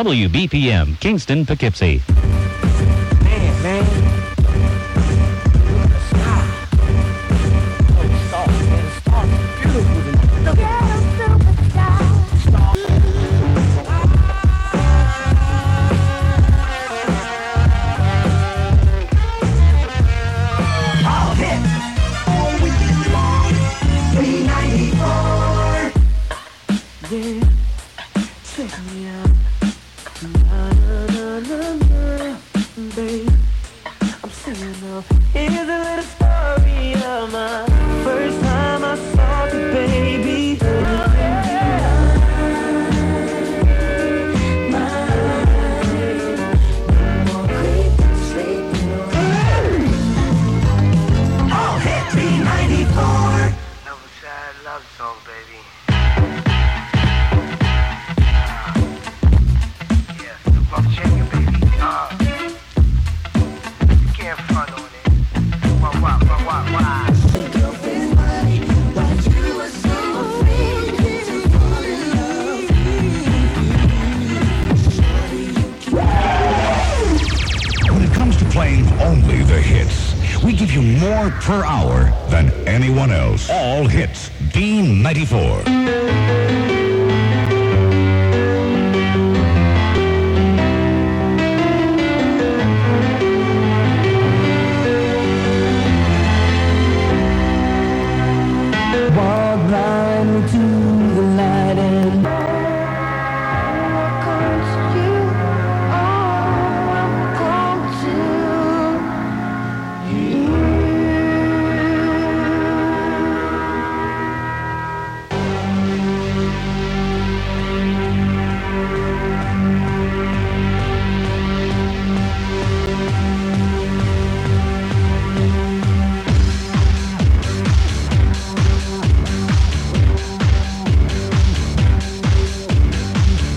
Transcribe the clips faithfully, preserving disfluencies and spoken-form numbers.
W B P M, Kingston, Poughkeepsie. Man, man. Look at the sky. Oh, the stars, man. The stars are beautiful tonight. Look at All hits. All weekend long. three ninety-four. yeah. Take me out. Na, na, na, na, na, babe. I'm singing now. Here's a little story of my first time I saw you, baby. All hit three ninety-four. Never sad love song, baby. Yeah, the rough chicken, baby. Uh, you can't front on it. Wah, wah, wah, wah, wah. When it comes to playing only the hits, we give you more per hour than anyone else. All hits, B ninety-four. Walk blind to the light and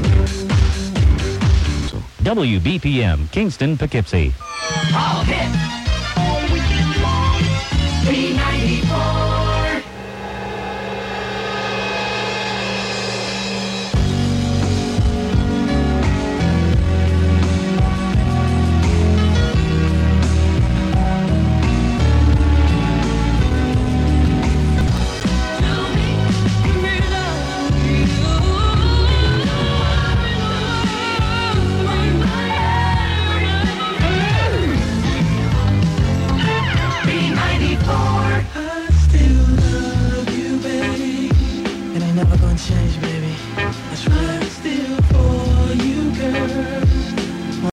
W B P M, Kingston, Poughkeepsie. All hit.